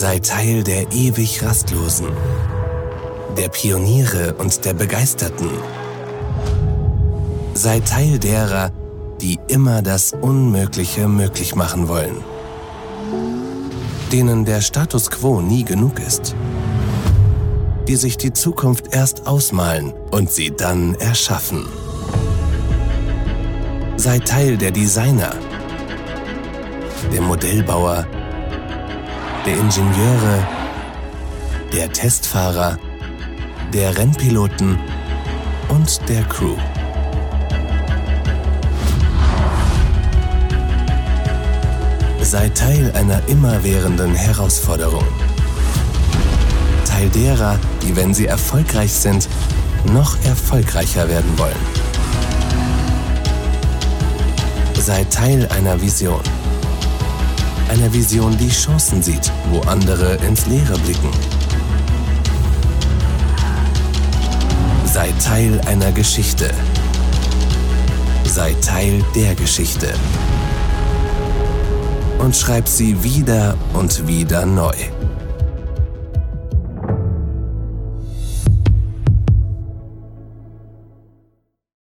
Sei Teil der ewig Rastlosen, der Pioniere und der Begeisterten. Sei Teil derer, die immer das Unmögliche möglich machen wollen, denen der Status quo nie genug ist, die sich die Zukunft erst ausmalen und sie dann erschaffen. Sei Teil der Designer, der Modellbauer, der Ingenieure, der Testfahrer, der Rennpiloten und der Crew. Sei Teil einer immerwährenden Herausforderung. Teil derer, die, wenn sie erfolgreich sind, noch erfolgreicher werden wollen. Sei Teil einer Vision. Einer Vision, die Chancen sieht, wo andere ins Leere blicken. Sei Teil einer Geschichte. Sei Teil der Geschichte. Und schreib sie wieder und wieder neu.